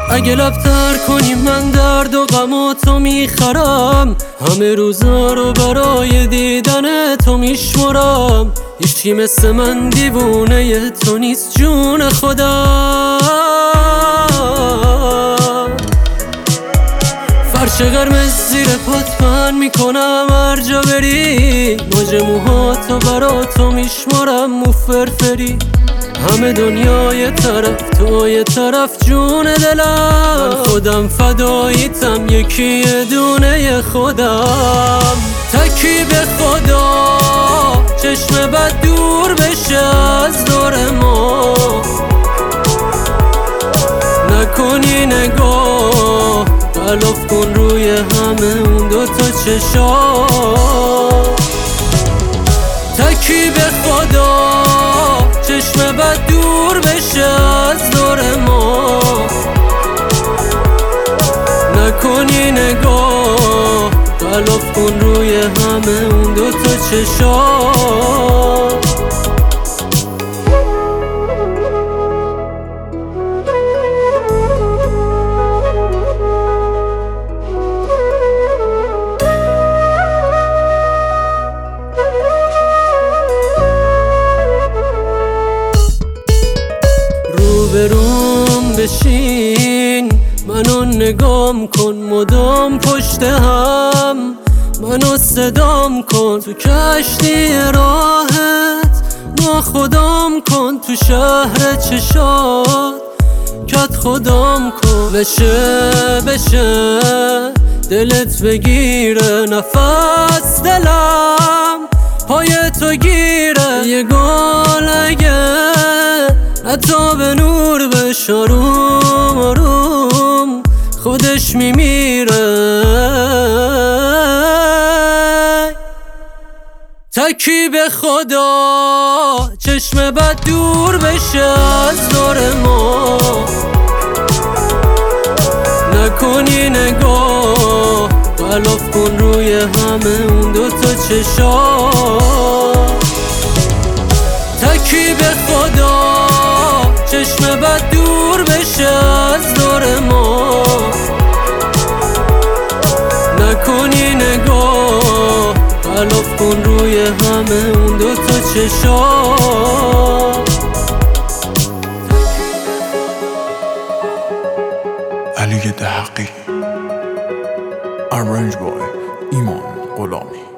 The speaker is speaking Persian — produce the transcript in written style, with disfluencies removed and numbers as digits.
اگه لبتر کنی من درد و غم و تو میخرم، همه روزا رو برای دیدن تو میشمرم. هیچی مثل من دیوونه تو نیست جون خودم. فرش قرمز زیر پات من میکنم هر جا بری، موج موهاتو برا تو میشمرم مو فرفری. همه دنیا یه طرف تو یه طرف جون دلم، من خودم فداییتم یکی یه دونه خودم. تکی به خدا چشم بد دور بشه از دور ما، نکنی نگاه غلاف کن روی همه اون دوتا چشا. تکی به خدا چشم بد دور بشه از دور ما، نکنی نگاه غلاف کن روی همه اون دوتا چشا. روبروم بشین منو نگام کن، مدام پشت هم منو صدام کن. تو کشتی راحت ناخدام کن، تو شهر چشات کت خدام کن. بشه دلت بگیره نفس دلم پای تو گیره. یه گل اگه حتی به نور بشه آروم آروم خودش میمیره. تکی به خدا چشم بد دور بشه از دور ما، نکنی نگاه غلاف کن روی همه اون دوتا چشا. تکی به خدا چشم بد دور بشه از دور ما، نکنی نگاه غلاف کن روی همه اون دوتا چشا. علی دهقی، Arrange Boy ایمان غلامی.